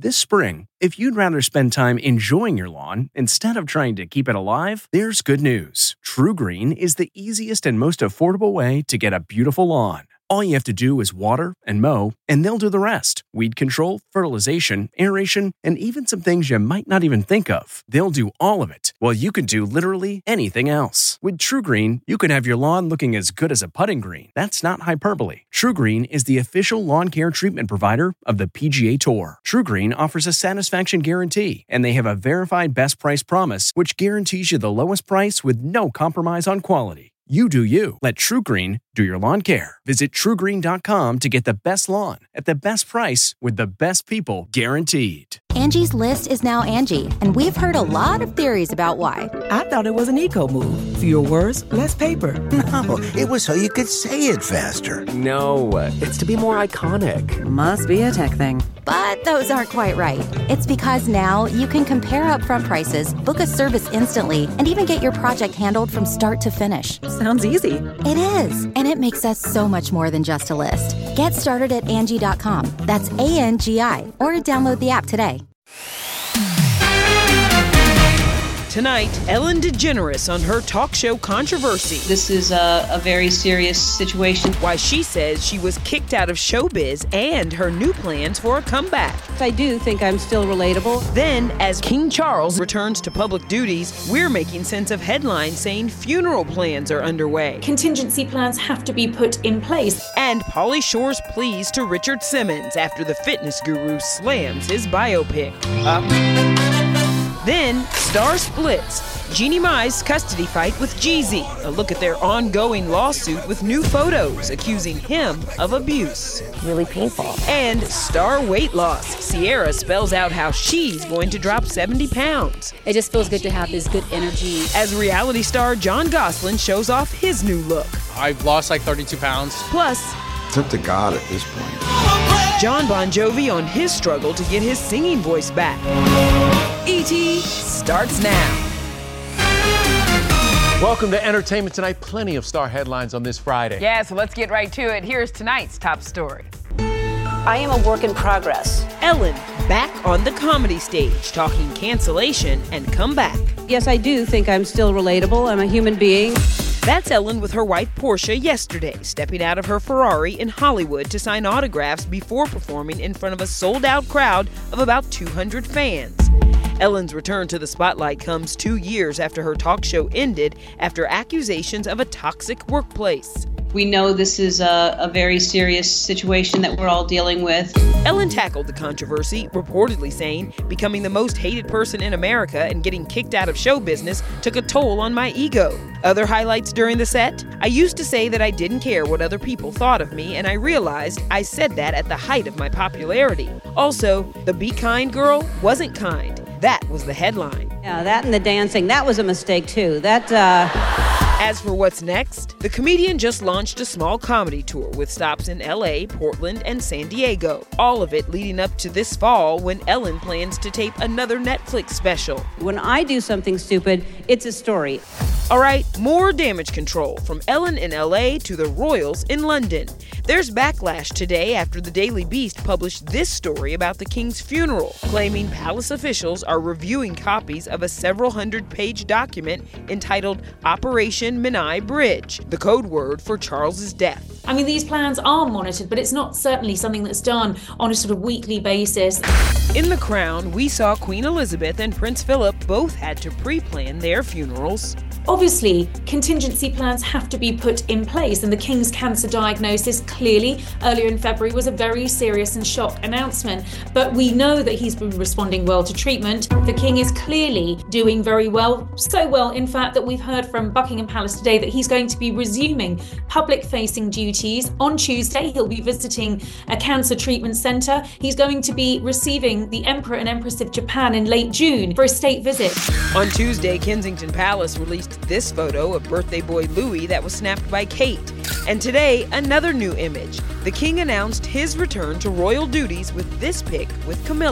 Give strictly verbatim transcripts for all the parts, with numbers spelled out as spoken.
This spring, if you'd rather spend time enjoying your lawn instead of trying to keep it alive, there's good news. TruGreen is the easiest and most affordable way to get a beautiful lawn. All you have to do is water and mow, and they'll do the rest. Weed control, fertilization, aeration, and even some things you might not even think of. They'll do all of it, while you can do literally anything else. With TruGreen, you can have your lawn looking as good as a putting green. That's not hyperbole. TruGreen is the official lawn care treatment provider of the P G A Tour. TruGreen offers a satisfaction guarantee, and they have a verified best price promise, which guarantees you the lowest price with no compromise on quality. You do you. Let TruGreen do your lawn care. Visit True Green dot com to get the best lawn at the best price with the best people guaranteed. Angie's List is now Angie, and we've heard a lot of theories about why. I thought it was an eco move. Fewer words, less paper. No, it was so you could say it faster. No, it's to be more iconic. Must be a tech thing. But those aren't quite right. It's because now you can compare upfront prices, book a service instantly, and even get your project handled from start to finish. Sounds easy. It is, and it makes us so much more than just a list. Get started at Angie dot com. That's A N G I, or download the app today. Tonight, Ellen DeGeneres on her talk show Controversy. This is a, a very serious situation. Why she says she was kicked out of showbiz and her new plans for a comeback. I do think I'm still relatable. Then, as King Charles returns to public duties, we're making sense of headlines saying funeral plans are underway. Contingency plans have to be put in place. And Pauly Shore's pleas to Richard Simmons after the fitness guru slams his biopic. Up. Then, Star splits. Jeannie Mai's custody fight with Jeezy. A look at their ongoing lawsuit with new photos accusing him of abuse. Really painful. And Star weight loss. Sierra spells out how she's going to drop seventy pounds. It just feels good to have this good energy. As reality star John Gosselin shows off his new look. I've lost like thirty-two pounds. Plus, it's up to God at this point. John Bon Jovi on his struggle to get his singing voice back. E T starts now. Welcome to Entertainment Tonight. Plenty of star headlines on this Friday. Yeah, so let's get right to it. Here's tonight's top story. I am a work in progress. Ellen back on the comedy stage, talking cancellation and comeback. Yes, I do think I'm still relatable. I'm a human being. That's Ellen with her wife Portia yesterday, stepping out of her Ferrari in Hollywood to sign autographs before performing in front of a sold-out crowd of about two hundred fans. Ellen's return to the spotlight comes two years after her talk show ended after accusations of a toxic workplace. We know this is a, a very serious situation that we're all dealing with. Ellen tackled the controversy, reportedly saying, becoming the most hated person in America and getting kicked out of show business took a toll on my ego. Other highlights during the set? I used to say that I didn't care what other people thought of me, and I realized I said that at the height of my popularity. Also, the Be Kind girl wasn't kind. That was the headline. Yeah, that and the dancing, that was a mistake too. That, uh... As for what's next, the comedian just launched a small comedy tour with stops in L A, Portland, and San Diego. All of it leading up to this fall when Ellen plans to tape another Netflix special. When I do something stupid, it's a story. All right, more damage control from Ellen in L A to the Royals in London. There's backlash today after the Daily Beast published this story about the King's funeral, claiming palace officials are reviewing copies of a several hundred page document entitled Operation Menai Bridge, the code word for Charles's death. I mean, these plans are monitored, but it's not certainly something that's done on a sort of weekly basis. In The Crown, we saw Queen Elizabeth and Prince Philip both had to pre-plan their funerals. Obviously, contingency plans have to be put in place, and the King's cancer diagnosis clearly earlier in February was a very serious and shock announcement. But we know that he's been responding well to treatment. The King is clearly doing very well, so well, in fact, that we've heard from Buckingham Palace today that he's going to be resuming public-facing duties. On Tuesday, he'll be visiting a cancer treatment centre. He's going to be receiving the Emperor and Empress of Japan in late June for a state visit. On Tuesday, Kensington Palace released this photo of birthday boy Louis that was snapped by Kate. And today, another new image. The King announced his return to royal duties with this pic with Camilla.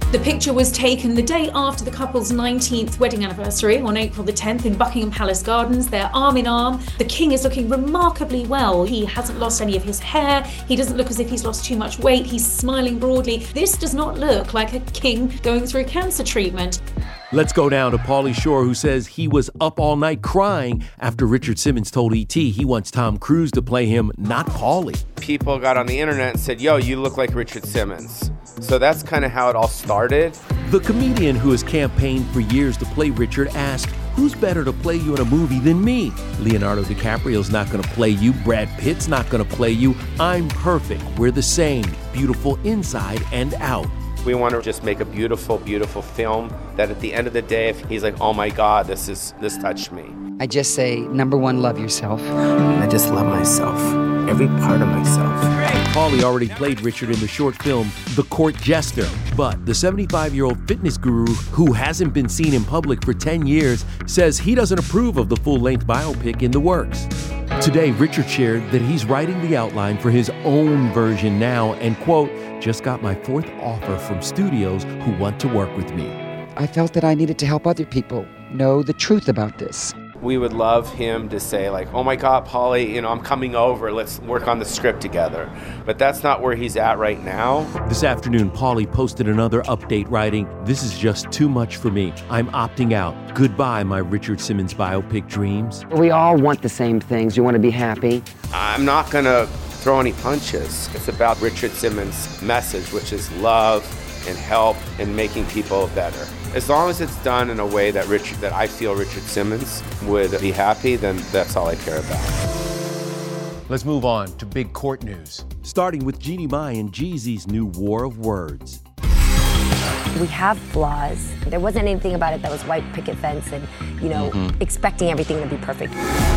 The picture was taken the day after the couple's nineteenth wedding anniversary on April the tenth in Buckingham Palace Gardens. They're arm in arm. The king is looking remarkably well. He hasn't lost any of his hair. He doesn't look as if he's lost too much weight. He's smiling broadly. This does not look like a king going through cancer treatment. Let's go down to Pauly Shore, who says he was up all night crying after Richard Simmons told E T he wants Tom Cruise to play him, not Pauly. People got on the internet and said, yo, you look like Richard Simmons. So that's kind of how it all started. The comedian who has campaigned for years to play Richard asked, who's better to play you in a movie than me? Leonardo DiCaprio's not going to play you. Brad Pitt's not going to play you. I'm perfect. We're the same. Beautiful inside and out. We want to just make a beautiful, beautiful film that at the end of the day, if he's like, oh my God, this is this touched me. I just say, number one, love yourself. I just love myself, every part of myself. Pauly already played Richard in the short film The Court Jester, but the seventy-five-year-old fitness guru who hasn't been seen in public for ten years says he doesn't approve of the full-length biopic in the works. Today, Richard shared that he's writing the outline for his own version now and, quote, just got my fourth offer from studios who want to work with me. I felt that I needed to help other people know the truth about this. We would love him to say like, oh my God, Pauly, you know, I'm coming over. Let's work on the script together. But that's not where he's at right now. This afternoon, Pauly posted another update writing, this is just too much for me. I'm opting out. Goodbye, my Richard Simmons biopic dreams. We all want the same things. You want to be happy. I'm not going to throw any punches. It's about Richard Simmons' message, which is love and help and making people better. As long as it's done in a way that Richard, that I feel Richard Simmons would be happy, then that's all I care about. Let's move on to big court news. Starting with Jeannie Mai and Jeezy's new war of words. We have flaws. There wasn't anything about it that was white picket fence and, you know, mm-hmm. expecting everything to be perfect.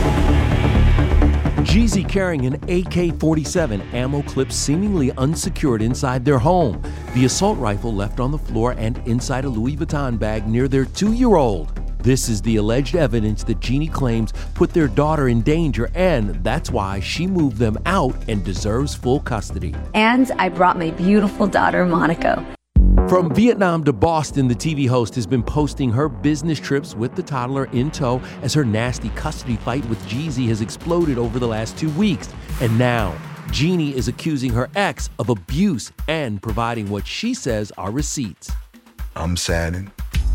Jeezy carrying an A K forty-seven ammo clip seemingly unsecured inside their home. The assault rifle left on the floor and inside a Louis Vuitton bag near their two-year-old. This is the alleged evidence that Jeannie claims put their daughter in danger, and that's why she moved them out and deserves full custody. And I brought my beautiful daughter, Monaco. From Vietnam to Boston, the T V host has been posting her business trips with the toddler in tow as her nasty custody fight with Jeezy has exploded over the last two weeks. And now, Jeannie is accusing her ex of abuse and providing what she says are receipts. I'm saddened.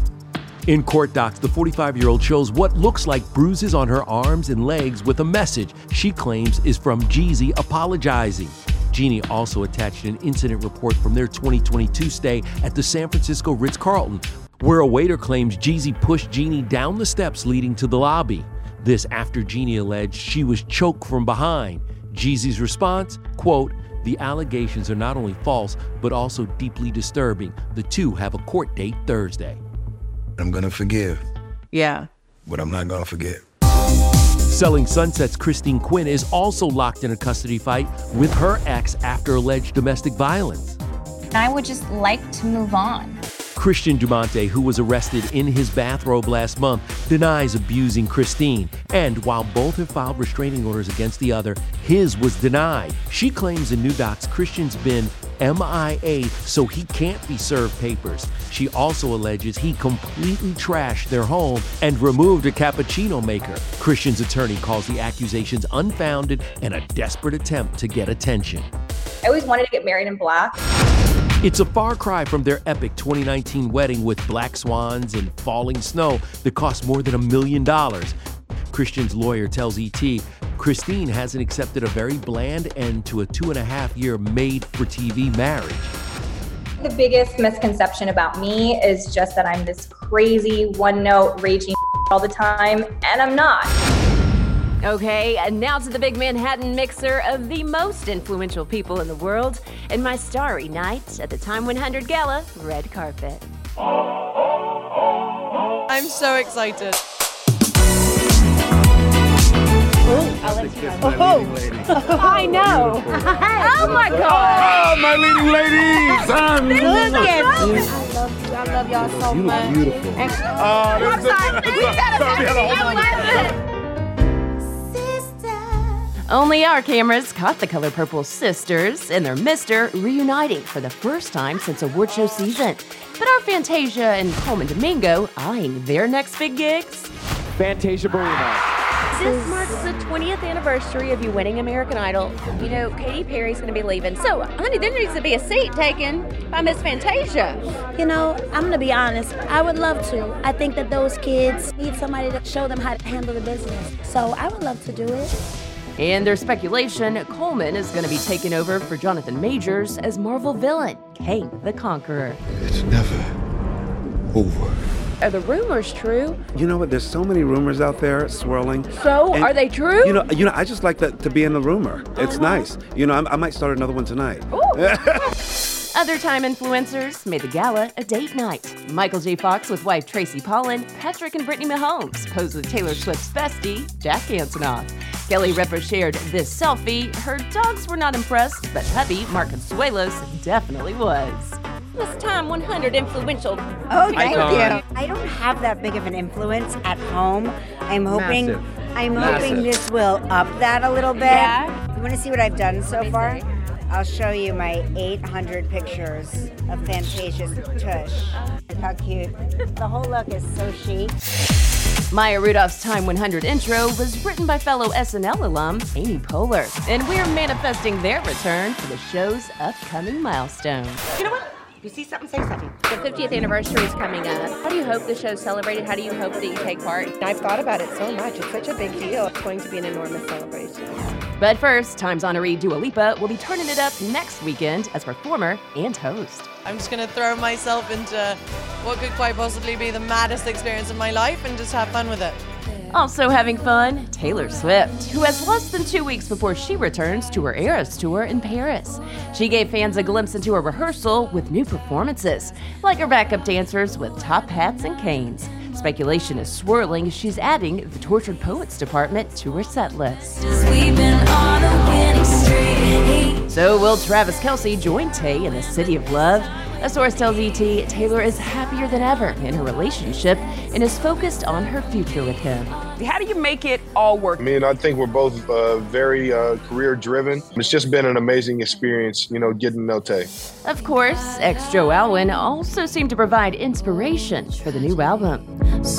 In court docs, the forty-five-year-old shows what looks like bruises on her arms and legs with a message she claims is from Jeezy apologizing. Jeannie also attached an incident report from their twenty twenty-two stay at the San Francisco Ritz-Carlton, where a waiter claims Jeezy pushed Jeannie down the steps leading to the lobby. This after Jeannie alleged she was choked from behind. Jeezy's response, quote, the allegations are not only false, but also deeply disturbing. The two have a court date Thursday. I'm gonna forgive. Yeah. But I'm not gonna forget. Selling Sunset's Christine Quinn is also locked in a custody fight with her ex after alleged domestic violence. I would just like to move on. Christian Dumont, who was arrested in his bathrobe last month, denies abusing Christine. And while both have filed restraining orders against the other, his was denied. She claims in new docs Christian's been M I A, so he can't be served papers. She also alleges he completely trashed their home and removed a cappuccino maker. Christian's attorney calls the accusations unfounded and a desperate attempt to get attention. I always wanted to get married in black. It's a far cry from their epic twenty nineteen wedding with black swans and falling snow that cost more than a million dollars. Christian's lawyer tells E T Christine hasn't accepted a very bland end to a two and a half year made-for-T V marriage. The biggest misconception about me is just that I'm this crazy, one-note, raging all the time, and I'm not. Okay, and now to the big Manhattan mixer of the most influential people in the world and my starry night at the Time one hundred Gala red carpet. I'm so excited. Oh, I'll let you know. Oh, I know. Oh my God! Oh, my leading ladies! Um, Look at you. I love you. I love y'all so you much. You look beautiful. Oh, I'm sorry. We gotta Only our cameras caught the Color Purple sisters and their mister reuniting for the first time since award show season. But are Fantasia and Coleman Domingo eyeing their next big gigs? Fantasia Barrino. This marks the twentieth anniversary of you winning American Idol. You know, Katy Perry's going to be leaving. So, honey, there needs to be a seat taken by Miss Fantasia. You know, I'm going to be honest. I would love to. I think that those kids need somebody to show them how to handle the business. So I would love to do it. And there's speculation Coleman is going to be taking over for Jonathan Majors as Marvel villain, Kang the Conqueror. It's never over. Are the rumors true? You know what? There's so many rumors out there swirling. So, and, are they true? You know, you know. I just like that to be in the rumor. It's nice. You know, I'm, I might start another one tonight. Other time influencers made the gala a date night. Michael J. Fox with wife Tracy Pollan, Patrick and Brittany Mahomes posed with Taylor Swift's bestie, Jack Antonoff. Kelly Ripa shared this selfie. Her dogs were not impressed, but hubby, Mark Consuelos, definitely was. This Time one hundred influential. Oh, thank Icon. you. I don't have that big of an influence at home. I'm hoping Massive. I'm Massive. hoping this will up that a little bit. Yeah. You want to see what I've done so far? I'll show you my eight hundred pictures of Fantasia's tush. How cute. The whole look is so chic. Maya Rudolph's Time one hundred intro was written by fellow S N L alum Amy Poehler, and we're manifesting their return for the show's upcoming milestone. You know what? If you see something, say something. The fiftieth anniversary is coming up. How do you hope the show's celebrated? How do you hope that you take part? I've thought about it so much. It's such a big deal. It's going to be an enormous celebration. But first, Time's honoree Dua Lipa will be turning it up next weekend as performer and host. I'm just going to throw myself into what could quite possibly be the maddest experience of my life and just have fun with it. Also having fun, Taylor Swift, who has less than two weeks before she returns to her Eras tour in Paris. She gave fans a glimpse into a rehearsal with new performances, like her backup dancers with top hats and canes. Speculation is swirling she's adding the Tortured Poets department to her set list. So will Travis Kelce join Tay in the City of Love? A source tells E T Taylor is happier than ever in her relationship and is focused on her future with him. How do you make it all work? I mean, I think we're both uh, very uh, career-driven. It's just been an amazing experience, you know, getting to know Tay. Of course, ex-Joe Alwyn also seemed to provide inspiration for the new album. So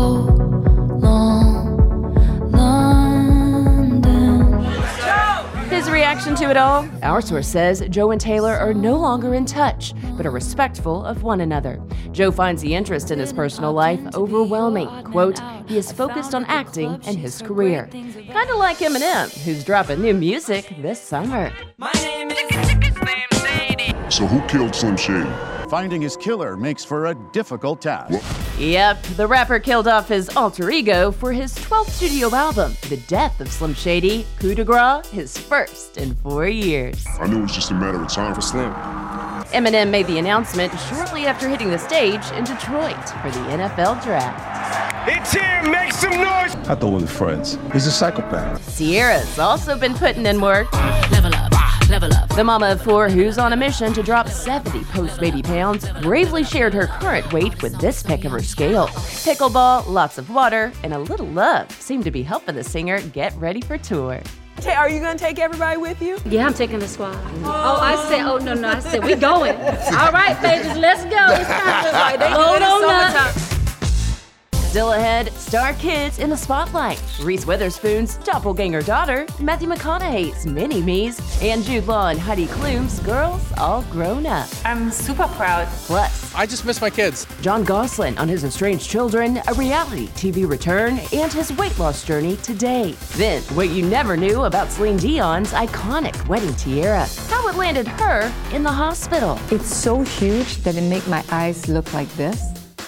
long, London. His reaction to it all? Our source says Joe and Taylor are no longer in touch, but are respectful of one another. Joe finds the interest in his personal life overwhelming. Quote, he is focused on acting and his career. Kind of like Eminem, who's dropping new music this summer. My name is So who killed Slim Shady? Finding his killer makes for a difficult task. Yep, the rapper killed off his alter ego for his twelfth studio album, The Death of Slim Shady, Coup de Grace, his first in four years. I knew it was just a matter of time for Slim. Eminem made the announcement shortly after hitting the stage in Detroit for the N F L Draft. It's here, make some noise! I thought we were friends. He's a psychopath. Sierra's also been putting in work. Level up, level up. The mama of four who's on a mission to drop seventy post-baby pounds bravely shared her current weight with this pick of her scale. Pickleball, lots of water, and a little love seem to be helping the singer get ready for tour. Hey, are you going to take everybody with you? Yeah, I'm taking the squad. Oh, I said, oh, no, no, I said, we going. All right, babies, let's go. It's time. Like, they Load on up. Still ahead, star kids in the spotlight. Reese Witherspoon's doppelganger daughter, Matthew McConaughey's mini-me's, and Jude Law and Heidi Klum's girls all grown up. I'm super proud. Plus, I just miss my kids. John Gosselin on his estranged children, a reality T V return, and his weight loss journey today. Then, what you never knew about Celine Dion's iconic wedding tiara, how it landed her in the hospital. It's so huge that it made my eyes look like this.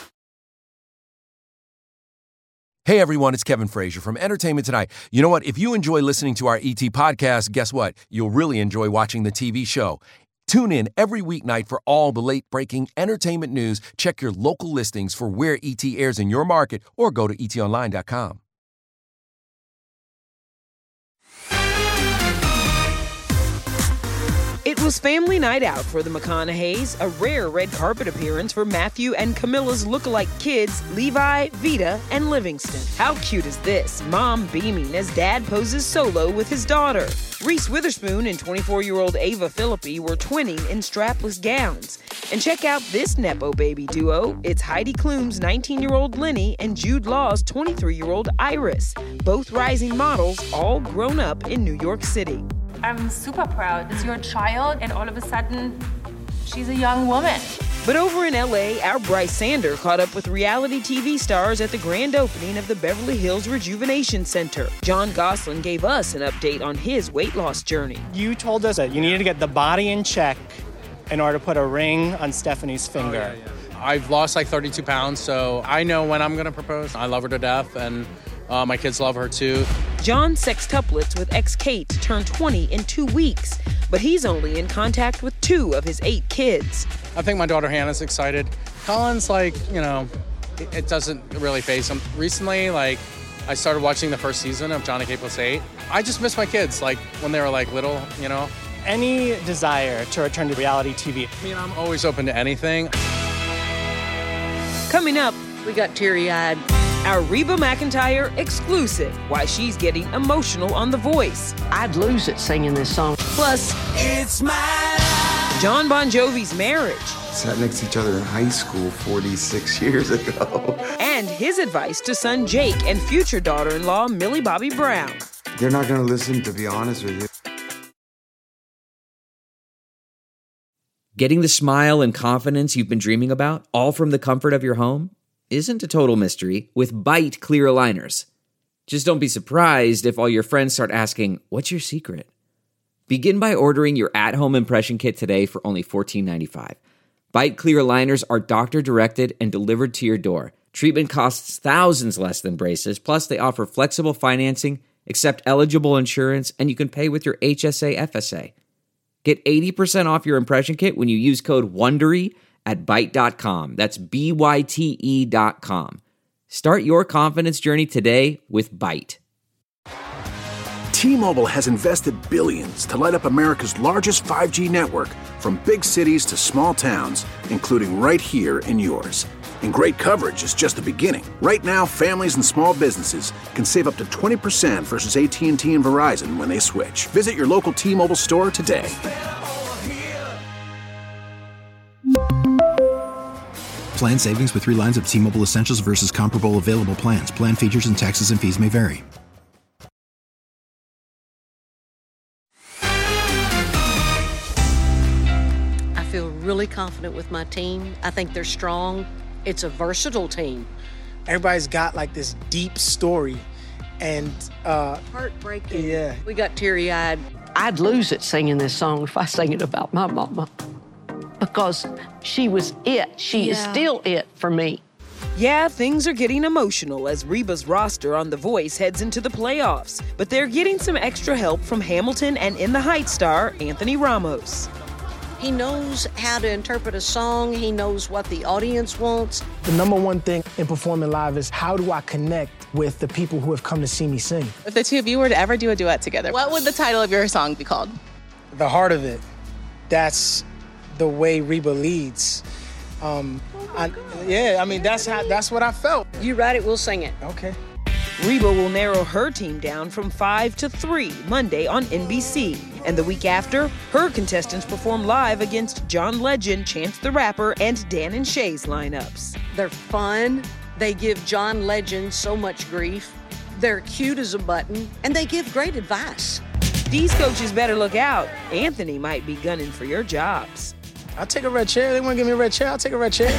Hey everyone, it's Kevin Frazier from Entertainment Tonight. You know what? If you enjoy listening to our E T podcast, guess what? You'll really enjoy watching the T V show. Tune in every weeknight for all the late-breaking entertainment news. Check your local listings for where E T airs in your market or go to E T online dot com. It was family night out for the McConaughey's, a rare red carpet appearance for Matthew and Camilla's lookalike kids, Levi, Vita, and Livingston. How cute is this? Mom beaming as dad poses solo with his daughter. Reese Witherspoon and twenty-four-year-old Ava Philippi were twinning in strapless gowns. And check out this Nepo baby duo. It's Heidi Klum's nineteen-year-old Lenny and Jude Law's twenty-three-year-old Iris, both rising models, all grown up in New York City. I'm super proud. It's your child, and all of a sudden, she's a young woman. But over in L A, our Bryce Sander caught up with reality T V stars at the grand opening of the Beverly Hills Rejuvenation Center. John Gosselin gave us an update on his weight loss journey. You told us that you needed to get the body in check in order to put a ring on Stephanie's finger. Oh, yeah, yeah. I've lost like thirty-two pounds, so I know when I'm going to propose. I love her to death, and uh, my kids love her too. John sextuplets with ex-Kate turned twenty in two weeks, but he's only in contact with two of his eight kids. I think my daughter Hannah's excited. Colin's like, you know, it, it doesn't really faze him. Recently, like, I started watching the first season of Johnny K Plus eight. I just miss my kids, like, when they were, like, little, you know. Any desire to return to reality T V? I mean, I'm always open to anything. Coming up, we got teary-eyed. Our Reba McEntire exclusive, why she's getting emotional on The Voice. I'd lose it singing this song. Plus, it's my life. John Bon Jovi's marriage. Sat next to each other in high school forty-six years ago. And his advice to son Jake and future daughter-in-law Millie Bobby Brown. They're not going to listen, to be honest with you. Getting the smile and confidence you've been dreaming about, all from the comfort of your home, isn't a total mystery with Byte clear aligners. Just don't be surprised if all your friends start asking, what's your secret? Begin by ordering your at-home impression kit today for only fourteen ninety-five. Byte clear aligners are doctor-directed and delivered to your door. Treatment costs thousands less than braces, plus they offer flexible financing, accept eligible insurance, and you can pay with your H S A F S A. Get eighty percent off your impression kit when you use code WONDERY at byte dot com. That's B Y T E dot com. Start your confidence journey today with Byte. T-Mobile has invested billions to light up America's largest five G network, from big cities to small towns, including right here in yours. And great coverage is just the beginning. Right now, families and small businesses can save up to twenty percent versus A T and T and Verizon when they switch. Visit your local T-Mobile store today. Plan savings with three lines of T-Mobile Essentials versus comparable available plans. Plan features and taxes and fees may vary. I feel really confident with my team. I think they're strong. It's a versatile team. Everybody's got like this deep story and uh heartbreaking. Yeah. We got teary-eyed. I'd lose it singing this song if I sang it about my mama. Because she was it. She yeah. is still it for me. Yeah, things are getting emotional as Reba's roster on The Voice heads into the playoffs. But they're getting some extra help from Hamilton and In the Heights star Anthony Ramos. He knows how to interpret a song. He knows what the audience wants. The number one thing in performing live is how do I connect with the people who have come to see me sing? If the two of you were to ever do a duet together, what would the title of your song be called? The Heart of It. That's the way Reba leads. Um, I, yeah, I mean, that's how, that's what I felt. You write it, we'll sing it. Okay. Reba will narrow her team down from five to three Monday on N B C. And the week after, her contestants perform live against John Legend, Chance the Rapper, and Dan and Shay's lineups. They're fun. They give John Legend so much grief. They're cute as a button, and they give great advice. These coaches better look out. Anthony might be gunning for your jobs. I'll take a red chair. They want to give me a red chair. I'll take a red chair.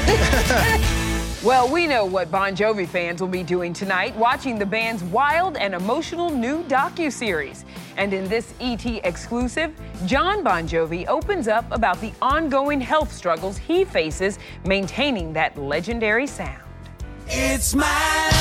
Well, we know what Bon Jovi fans will be doing tonight, watching the band's wild and emotional new docuseries. And in this E T exclusive, John Bon Jovi opens up about the ongoing health struggles he faces maintaining that legendary sound. It's my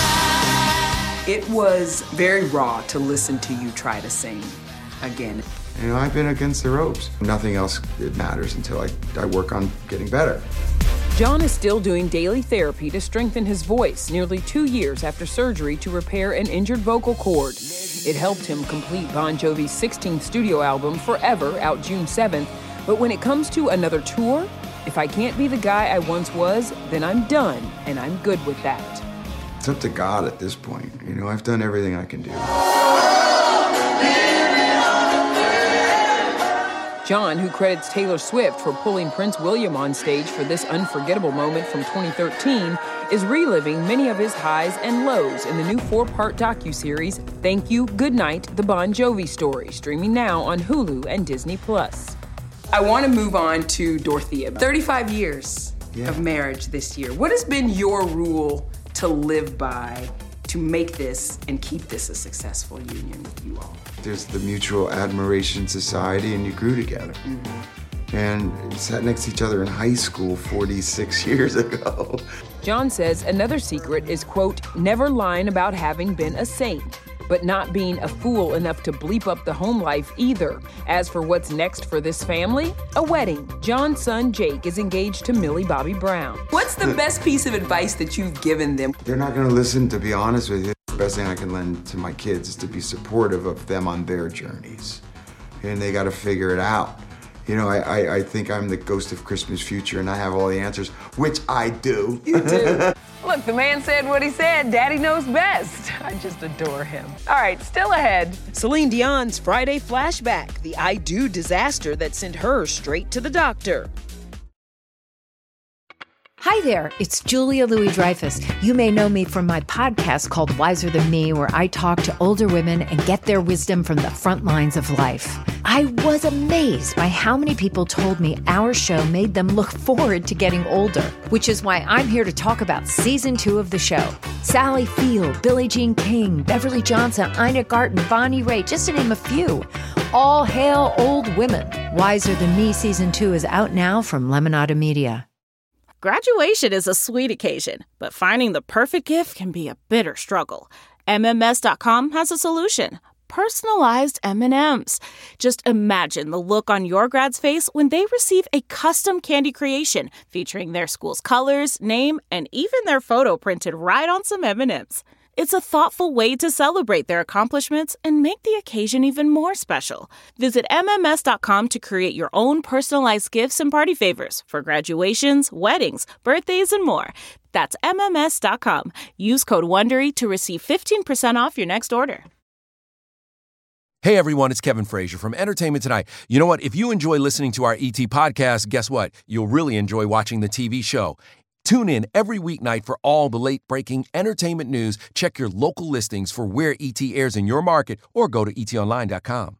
life. It was very raw to listen to you try to sing again. You know, I've been against the ropes. Nothing else matters until I, I work on getting better. John is still doing daily therapy to strengthen his voice nearly two years after surgery to repair an injured vocal cord. It helped him complete Bon Jovi's sixteenth studio album, Forever, out June seventh. But when it comes to another tour, if I can't be the guy I once was, then I'm done, and I'm good with that. It's up to God at this point. You know, I've done everything I can do. John, who credits Taylor Swift for pulling Prince William on stage for this unforgettable moment from twenty thirteen, is reliving many of his highs and lows in the new four-part docuseries Thank You, Goodnight, The Bon Jovi Story, streaming now on Hulu and Disney Plus. I want to move on to Dorothea. thirty-five years yeah. of marriage this year. What has been your rule to live by to make this and keep this a successful union with you all? There's the Mutual Admiration Society, and you grew together. Mm-hmm. And sat next to each other in high school forty-six years ago. John says another secret is, quote, never lying about having been a saint, but not being a fool enough to bleep up the home life either. As for what's next for this family, a wedding. John's son, Jake, is engaged to Millie Bobby Brown. What's the best piece of advice that you've given them? They're not going to listen, to be honest with you. The best thing I can lend to my kids is to be supportive of them on their journeys. And they got to figure it out. You know, I, I, I think I'm the ghost of Christmas future and I have all the answers, which I do. You do. Look, the man said what he said. Daddy knows best. I just adore him. All right, still ahead. Celine Dion's Friday flashback, the I Do disaster that sent her straight to the doctor. Hi there, it's Julia Louis-Dreyfus. You may know me from my podcast called Wiser Than Me, where I talk to older women and get their wisdom from the front lines of life. I was amazed by how many people told me our show made them look forward to getting older, which is why I'm here to talk about season two of the show. Sally Field, Billie Jean King, Beverly Johnson, Ina Garten, Bonnie Raitt, just to name a few. All hail old women. Wiser Than Me season two is out now from Lemonada Media. Graduation is a sweet occasion, but finding the perfect gift can be a bitter struggle. M M S dot com has a solution. Personalized M and M's. Just imagine the look on your grad's face when they receive a custom candy creation featuring their school's colors, name, and even their photo printed right on some M and M's. It's a thoughtful way to celebrate their accomplishments and make the occasion even more special. Visit M M S dot com to create your own personalized gifts and party favors for graduations, weddings, birthdays, and more. That's M M S dot com. Use code WONDERY to receive fifteen percent off your next order. Hey everyone, it's Kevin Frazier from Entertainment Tonight. You know what? If you enjoy listening to our E T podcast, guess what? You'll really enjoy watching the T V show. Tune in every weeknight for all the late-breaking entertainment news. Check your local listings for where E T airs in your market or go to E T online dot com.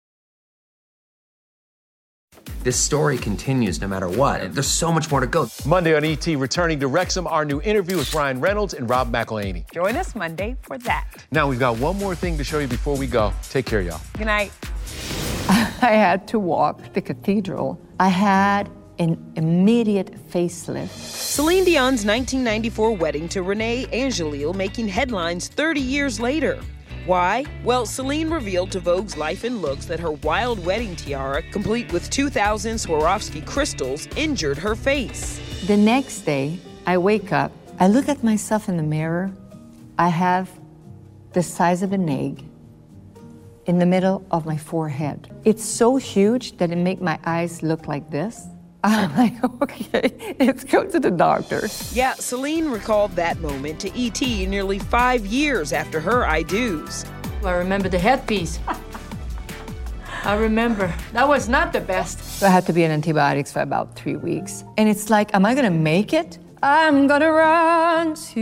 This story continues no matter what. There's so much more to go. Monday on E T, returning to Wrexham, our new interview with Ryan Reynolds and Rob McElhenney. Join us Monday for that. Now, we've got one more thing to show you before we go. Take care, y'all. Good night. I had to walk the cathedral. I had an immediate facelift. Celine Dion's nineteen ninety-four wedding to Renee Angelil making headlines thirty years later. Why? Well, Celine revealed to Vogue's Life and Looks that her wild wedding tiara, complete with two thousand Swarovski crystals, injured her face. The next day, I wake up, I look at myself in the mirror. I have the size of an egg in the middle of my forehead. It's so huge that it makes my eyes look like this. I'm like, okay, let's go to the doctor. Yeah, Celine recalled that moment to E T nearly five years after her I Do's. I remember the headpiece. I remember. That was not the best. So I had to be on antibiotics for about three weeks. And it's like, am I gonna make it? I'm gonna run to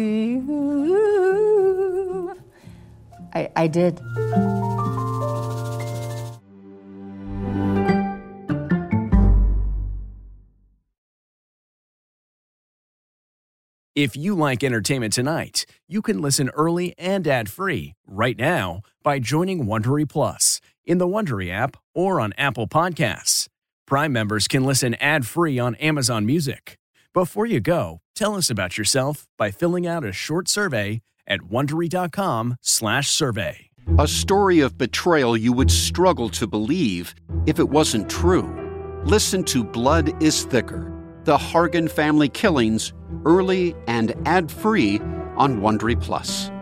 you. I, I did. If you like Entertainment Tonight, you can listen early and ad-free right now by joining Wondery Plus in the Wondery app or on Apple Podcasts. Prime members can listen ad-free on Amazon Music. Before you go, tell us about yourself by filling out a short survey at wondery dot com slash survey. A story of betrayal you would struggle to believe if it wasn't true. Listen to Blood is Thicker, the Hargan family killings, early and ad-free on Wondery Plus.